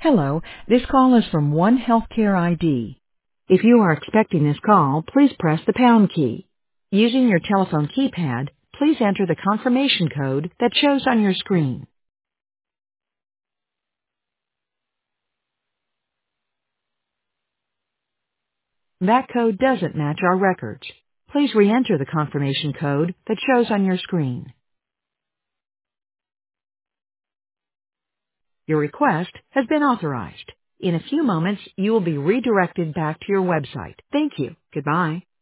Hello, this call is from One Healthcare ID. If you are expecting this call, please press the pound key. Using your telephone keypad, please enter the confirmation code that shows on your screen. That code doesn't match our records. Please re-enter the confirmation code that shows on your screen. Your request has been authorized. In a few moments, you will be redirected back to your website. Thank you. Goodbye.